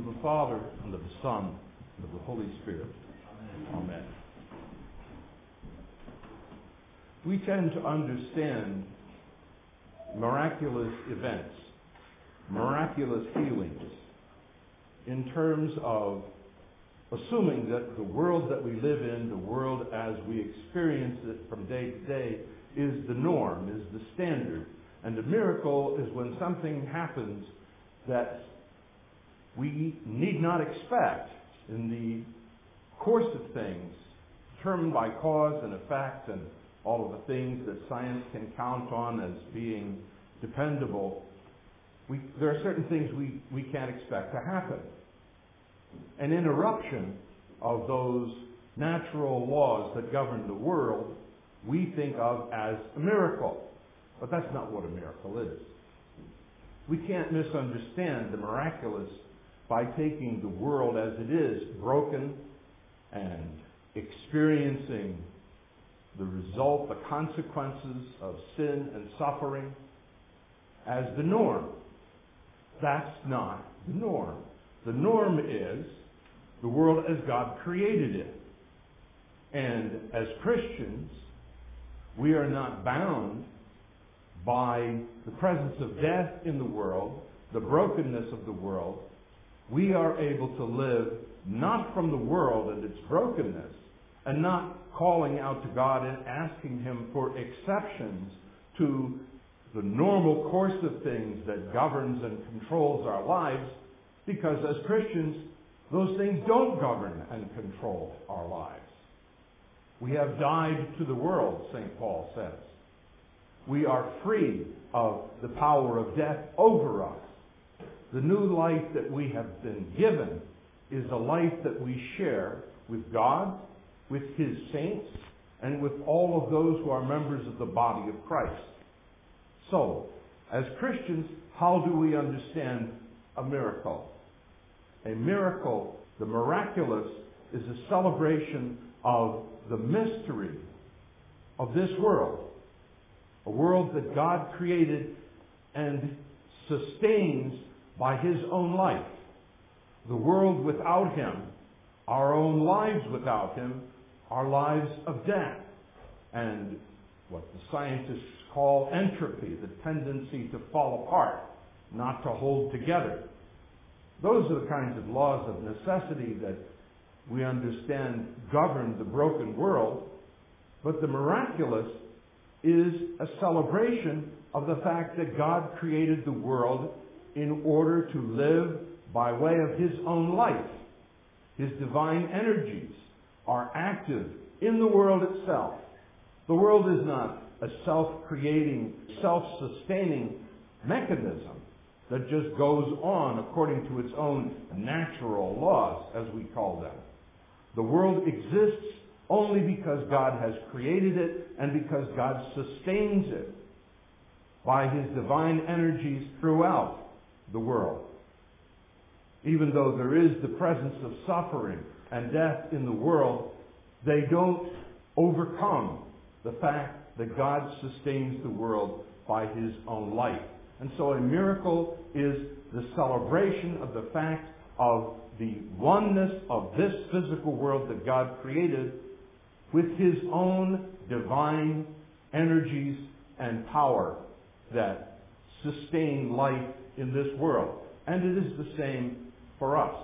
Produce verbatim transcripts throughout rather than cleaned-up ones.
of the Father, and of the Son, and of the Holy Spirit. Amen. Amen. We tend to understand miraculous events, miraculous healings, in terms of assuming that the world that we live in, the world as we experience it from day to day, is the norm, is the standard. And a miracle is when something happens that we need not expect in the course of things, determined by cause and effect and all of the things that science can count on as being dependable. We, there are certain things we, we can't expect to happen. An interruption of those natural laws that govern the world we think of as a miracle. But that's not what a miracle is. We can't misunderstand the miraculous by taking the world as it is, broken and experiencing the result, the consequences of sin and suffering, as the norm. That's not the norm. The norm is the world as God created it. And as Christians, we are not bound by the presence of death in the world, the brokenness of the world. We are able to live not from the world and its brokenness, and not calling out to God and asking Him for exceptions to the normal course of things that governs and controls our lives, because as Christians, those things don't govern and control our lives. We have died to the world, Saint Paul says. We are free of the power of death over us. The new life that we have been given is a life that we share with God, with His saints, and with all of those who are members of the body of Christ. So, as Christians, how do we understand a miracle? A miracle, the miraculous, is a celebration of the mystery of this world. A world that God created and sustains by His own life. The world without Him, our own lives without Him, are lives of death. And what the scientists call entropy, the tendency to fall apart, not to hold together. Those are the kinds of laws of necessity that we understand govern the broken world. But the miraculous is a celebration of the fact that God created the world in order to live by way of His own life. His divine energies are active in the world itself. The world is not a self-creating, self-sustaining mechanism that just goes on according to its own natural laws, as we call them. The world exists only because God has created it and because God sustains it by His divine energies throughout the world. Even though there is the presence of suffering and death in the world, they don't overcome the fact that God sustains the world by His own life. And so a miracle is the celebration of the fact of the oneness of this physical world that God created with His own divine energies and power that sustain life in this world. And it is the same for us.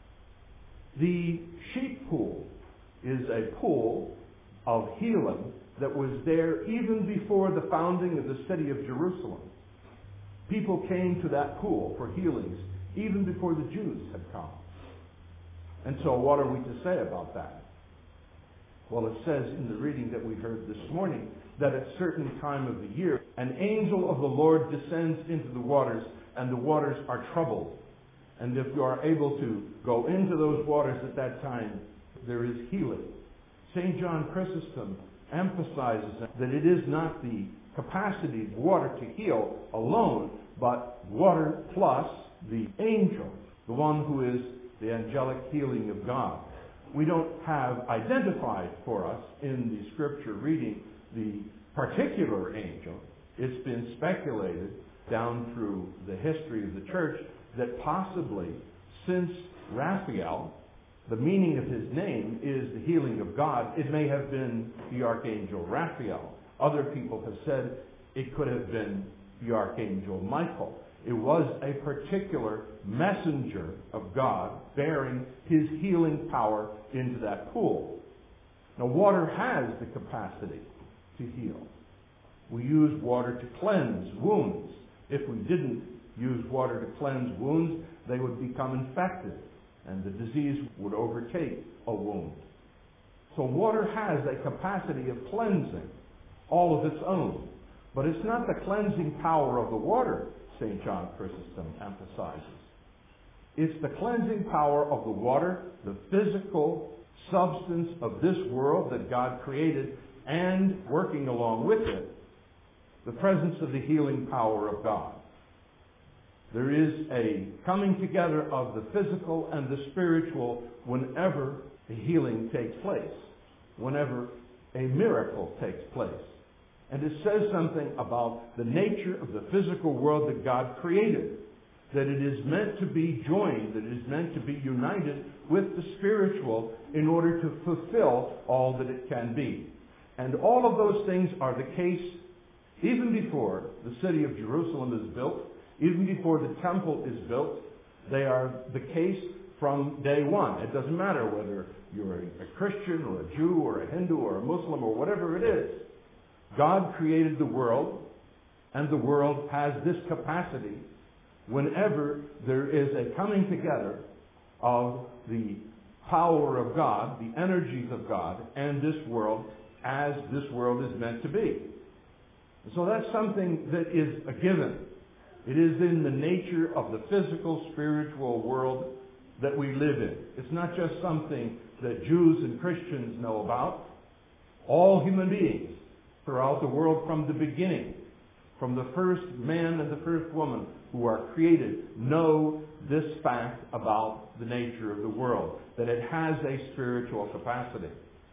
The sheep pool is a pool of healing that was there even before the founding of the city of Jerusalem. People came to that pool for healings even before the Jews had come. And so what are we to say about that? Well, it says in the reading that we heard this morning that at a certain time of the year, an angel of the Lord descends into the waters, and the waters are troubled. And if you are able to go into those waters at that time, there is healing. Saint John Chrysostom emphasizes that it is not the capacity of water to heal alone, but water plus the angel, the one who is the angelic healing of God. We don't have identified for us in the scripture reading the particular angel. It's been speculated down through the history of the church that possibly since Raphael, the meaning of his name is the healing of God, it may have been the archangel Raphael. Other people have said it could have been the archangel Michael. It was a particular messenger of God bearing his healing power into that pool. Now, water has the capacity to heal. We use water to cleanse wounds. If we didn't use water to cleanse wounds, they would become infected, and the disease would overtake a wound. So water has a capacity of cleansing all of its own. But it's not the cleansing power of the water, Saint John Chrysostom emphasizes. It's the cleansing power of the water, the physical substance of this world that God created, and working along with it, the presence of the healing power of God. There is a coming together of the physical and the spiritual whenever the healing takes place, whenever a miracle takes place. And it says something about the nature of the physical world that God created, that it is meant to be joined, that it is meant to be united with the spiritual in order to fulfill all that it can be. And all of those things are the case even before the city of Jerusalem is built, even before the temple is built. They are the case from day one. It doesn't matter whether you're a Christian or a Jew or a Hindu or a Muslim or whatever it is. God created the world, and the world has this capacity whenever there is a coming together of the power of God, the energies of God, and this world as this world is meant to be. So that's something that is a given. It is in the nature of the physical, spiritual world that we live in. It's not just something that Jews and Christians know about. All human beings throughout the world from the beginning, from the first man and the first woman who are created, know this fact about the nature of the world, that it has a spiritual capacity.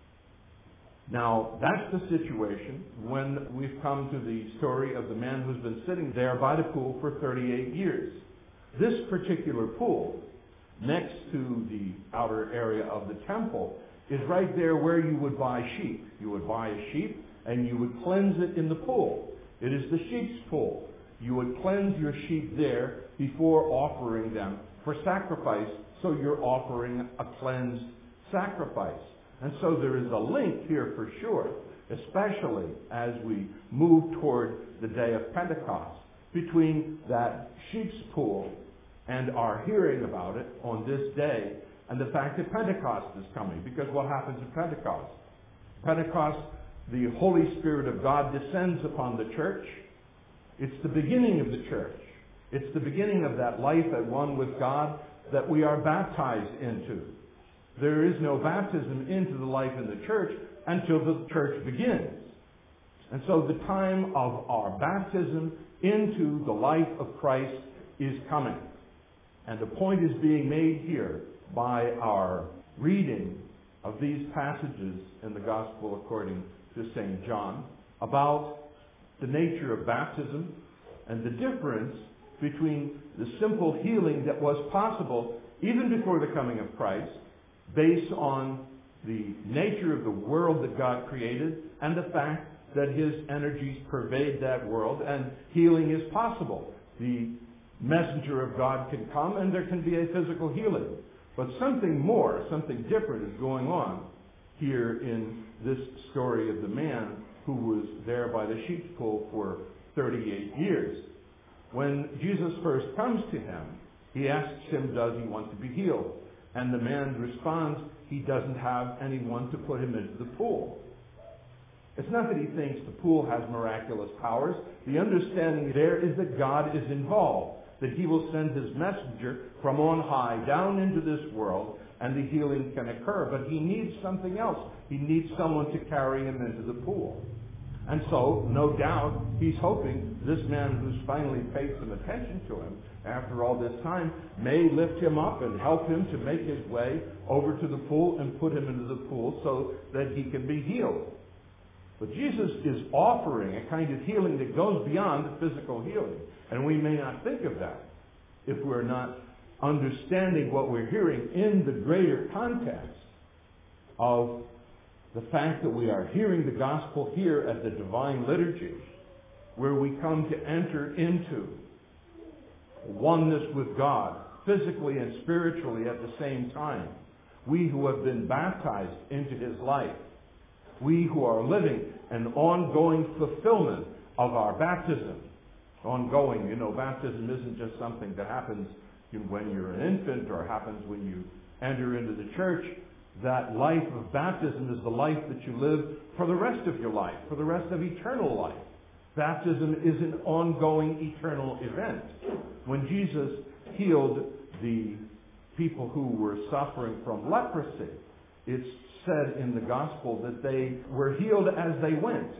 Now, that's the situation when we've come to the story of the man who's been sitting there by the pool for thirty-eight years. This particular pool, next to the outer area of the temple, is right there where you would buy sheep. You would buy a sheep and you would cleanse it in the pool. It is the sheep's pool. You would cleanse your sheep there before offering them for sacrifice, so you're offering a cleansed sacrifice. And so there is a link here for sure, especially as we move toward the day of Pentecost, between that sheep's pool and our hearing about it on this day and the fact that Pentecost is coming. Because what happens at Pentecost? Pentecost, the Holy Spirit of God descends upon the church. It's the beginning of the church. It's the beginning of that life at one with God that we are baptized into. There is no baptism into the life in the church until the church begins. And so the time of our baptism into the life of Christ is coming. And the point is being made here by our reading of these passages in the Gospel according to Saint John about the nature of baptism and the difference between the simple healing that was possible even before the coming of Christ, based on the nature of the world that God created and the fact that his energies pervade that world and healing is possible. The messenger of God can come and there can be a physical healing. But something more, something different is going on here in this story of the man who was there by the sheep's pool for thirty-eight years. When Jesus first comes to him, he asks him, does he want to be healed? And the man responds, he doesn't have anyone to put him into the pool. It's not that he thinks the pool has miraculous powers. The understanding there is that God is involved, that he will send his messenger from on high down into this world and the healing can occur. But he needs something else. He needs someone to carry him into the pool. And so, no doubt, he's hoping this man who's finally paid some attention to him after all this time may lift him up and help him to make his way over to the pool and put him into the pool so that he can be healed. But Jesus is offering a kind of healing that goes beyond the physical healing. And we may not think of that if we're not understanding what we're hearing in the greater context of the fact that we are hearing the gospel here at the divine liturgy, where we come to enter into oneness with God, physically and spiritually at the same time. We who have been baptized into his life, we who are living an ongoing fulfillment of our baptism. Ongoing, you know, baptism isn't just something that happens when you're an infant or happens when you enter into the church. That life of baptism is the life that you live for the rest of your life, for the rest of eternal life. Baptism is an ongoing eternal event. When Jesus healed the people who were suffering from leprosy, it's said in the gospel that they were healed as they went.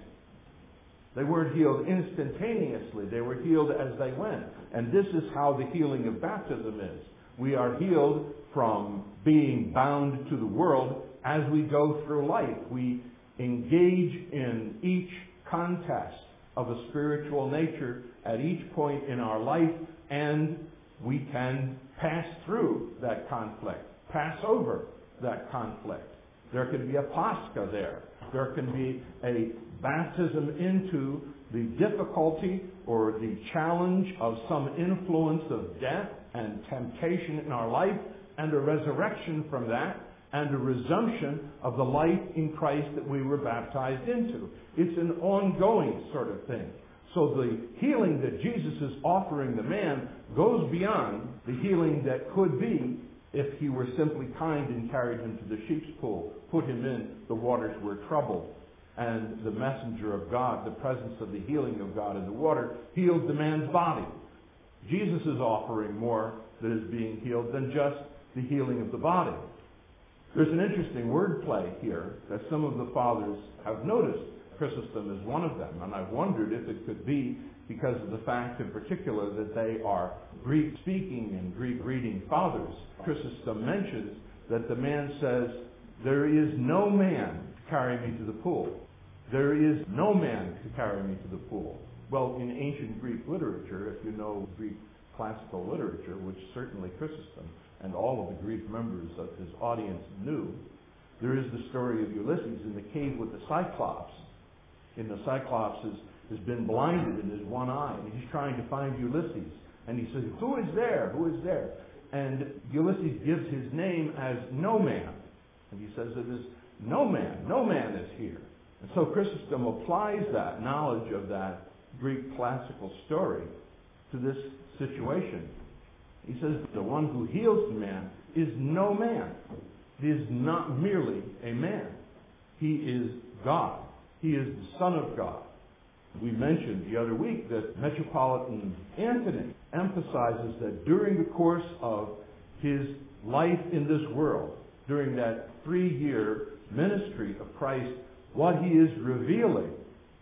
They weren't healed instantaneously. They were healed as they went. And this is how the healing of baptism is. We are healed from being bound to the world as we go through life. We engage in each contest of a spiritual nature at each point in our life, and we can pass through that conflict, pass over that conflict. There can be a Pascha there. There can be a baptism into the difficulty or the challenge of some influence of death and temptation in our life, and a resurrection from that, and a resumption of the life in Christ that we were baptized into. It's an ongoing sort of thing. So the healing that Jesus is offering the man goes beyond the healing that could be if he were simply kind and carried him to the sheep's pool, put him in, the waters were troubled, and the messenger of God, the presence of the healing of God in the water, healed the man's body. Jesus is offering more that is being healed than just the healing of the body. There's an interesting wordplay here that some of the fathers have noticed. Chrysostom is one of them, and I've wondered if it could be because of the fact in particular that they are Greek-speaking and Greek-reading fathers. Chrysostom mentions that the man says, "There is no man to carry me to the pool. There is no man to carry me to the pool." Well, in ancient Greek literature, if you know Greek classical literature, which certainly Chrysostom and all of the Greek members of his audience knew, there is the story of Ulysses in the cave with the Cyclops. And the Cyclops has, has been blinded in his one eye, and he's trying to find Ulysses. And he says, "Who is there? Who is there?" And Ulysses gives his name as No Man. And he says, "It is no man. No man is here." And so Chrysostom applies that knowledge of that Greek classical story to this situation. He says the one who heals the man is no man. He is not merely a man. He is God. He is the Son of God. We mentioned the other week that Metropolitan Anthony emphasizes that during the course of his life in this world, during that three-year ministry of Christ, what he is revealing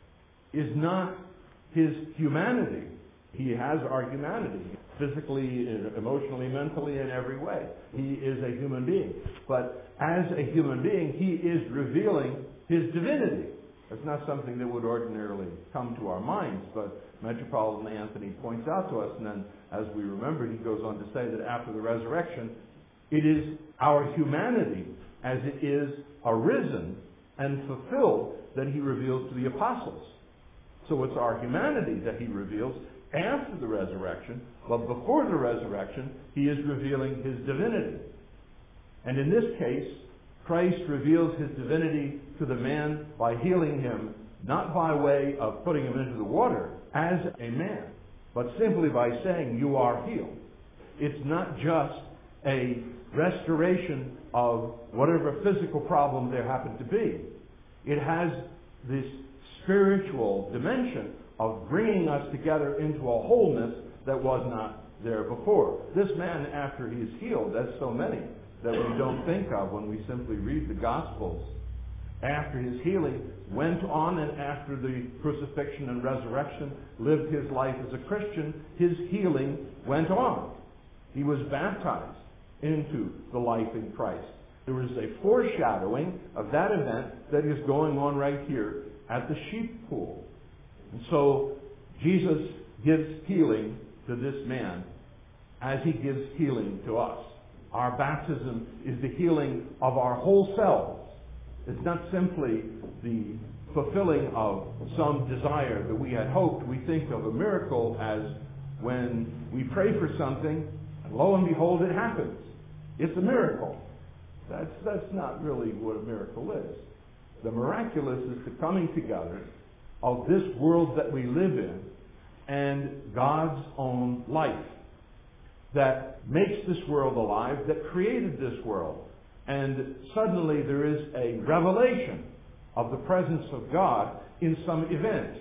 is not his humanity. He has our humanity, physically, emotionally, mentally, in every way. He is a human being. But as a human being, he is revealing his divinity. It's not something that would ordinarily come to our minds, but Metropolitan Anthony points out to us, and then as we remember, he goes on to say that after the resurrection, it is our humanity as it is arisen and fulfilled that he reveals to the apostles. So it's our humanity that he reveals after the resurrection, but before the resurrection, he is revealing his divinity. And in this case, Christ reveals his divinity to the man by healing him, not by way of putting him into the water as a man, but simply by saying, "You are healed." It's not just a restoration of whatever physical problem there happened to be. It has this spiritual dimension of bringing us together into a wholeness that was not there before. This man, after he's healed, that's so many that we don't think of when we simply read the Gospels. After his healing, went on and after the crucifixion and resurrection, lived his life as a Christian. His healing went on. He was baptized into the life in Christ. There is a foreshadowing of that event that is going on right here at the sheep pool. And so Jesus gives healing to this man as he gives healing to us. Our baptism is the healing of our whole selves. It's not simply the fulfilling of some desire that we had hoped. We think of a miracle as when we pray for something, and lo and behold, it happens. It's a miracle. That's, that's not really what a miracle is. The miraculous is the coming together of this world that we live in and God's own life that makes this world alive, that created this world. And suddenly there is a revelation of the presence of God in some event.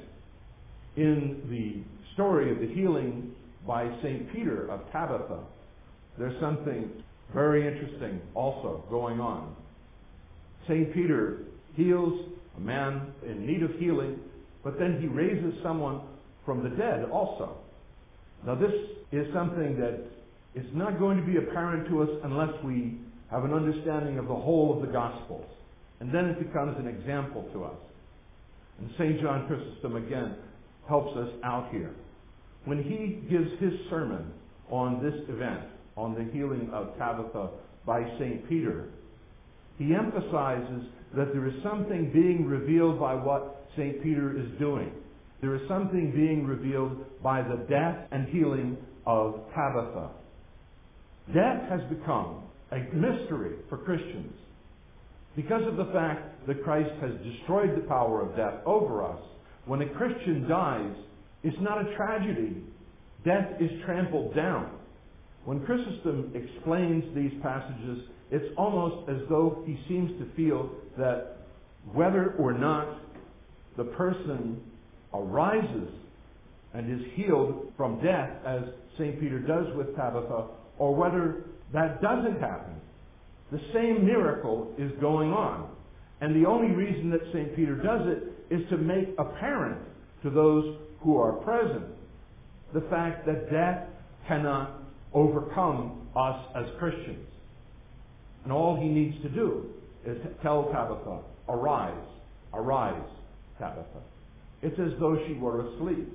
In the story of the healing by Saint Peter of Tabitha, there's something very interesting also going on. Saint Peter heals a man in need of healing, but then he raises someone from the dead also. Now this is something that is not going to be apparent to us unless we have an understanding of the whole of the Gospels. And then it becomes an example to us. And Saint John Chrysostom again helps us out here. When he gives his sermon on this event, on the healing of Tabitha by Saint Peter, he emphasizes that there is something being revealed by what Saint Peter is doing. There is something being revealed by the death and healing of Tabitha. Death has become a mystery for Christians. Because of the fact that Christ has destroyed the power of death over us, when a Christian dies, it's not a tragedy. Death is trampled down. When Chrysostom explains these passages, it's almost as though he seems to feel that whether or not the person arises and is healed from death, as Saint Peter does with Tabitha, or whether that doesn't happen, the same miracle is going on. And the only reason that Saint Peter does it is to make apparent to those who are present the fact that death cannot overcome us as Christians. And all he needs to do is tell Tabitha, arise, arise, Tabitha. It's as though she were asleep.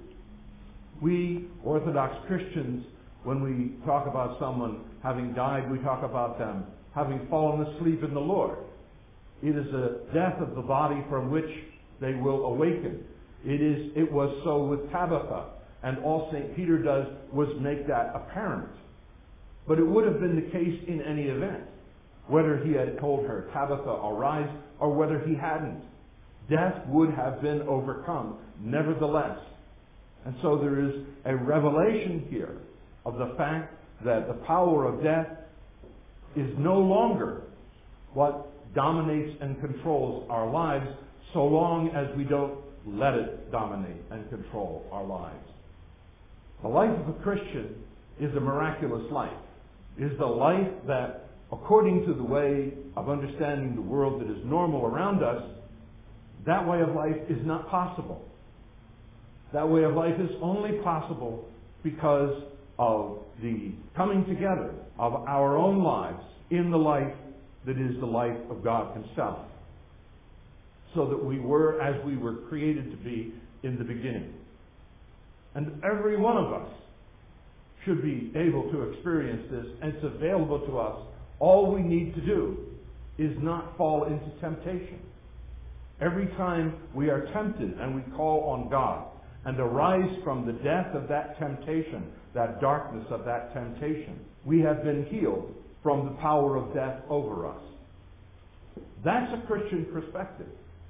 We Orthodox Christians, when we talk about someone having died, we talk about them having fallen asleep in the Lord. It is a death of the body from which they will awaken. It is. It was so with Tabitha, and all Saint Peter does was make that apparent. But it would have been the case in any event, whether he had told her, Tabitha, arise, or whether he hadn't. Death would have been overcome, nevertheless. And so there is a revelation here of the fact that the power of death is no longer what dominates and controls our lives, so long as we don't let it dominate and control our lives. The life of a Christian is a miraculous life. It is the life that, according to the way of understanding the world that is normal around us, that way of life is not possible. That way of life is only possible because of the coming together of our own lives in the life that is the life of God Himself. So that we were as we were created to be in the beginning. And every one of us should be able to experience this, and it's available to us. All we need to do is not fall into temptation. Every time we are tempted and we call on God and arise from the death of that temptation, that darkness of that temptation, we have been healed from the power of death over us. That's a Christian perspective.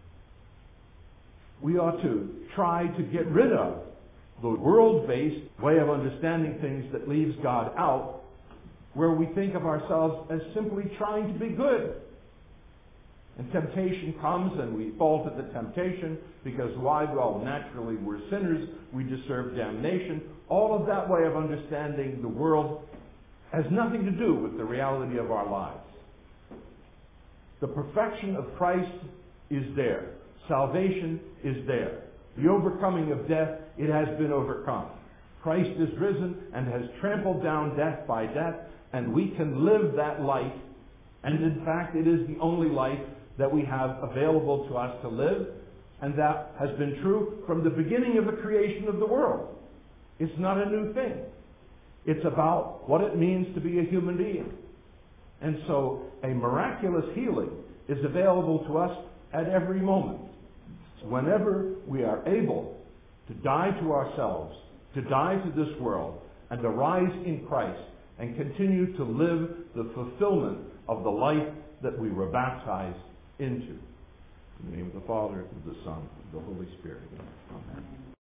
We ought to try to get rid of the world-based way of understanding things that leaves God out, where we think of ourselves as simply trying to be good. And temptation comes and we fall to the temptation because why? Well, naturally we're sinners, we deserve damnation. All of that way of understanding the world has nothing to do with the reality of our lives. The perfection of Christ is there. Salvation is there. The overcoming of death, it has been overcome. Christ is risen and has trampled down death by death, and we can live that life. And in fact, it is the only life that we have available to us to live, and that has been true from the beginning of the creation of the world. It's not a new thing. It's about what it means to be a human being. And so a miraculous healing is available to us at every moment. Whenever we are able to die to ourselves, to die to this world, and to rise in Christ and continue to live the fulfillment of the life that we were baptized into. In the name of the Father, and of the Son, and of the Holy Spirit. Amen.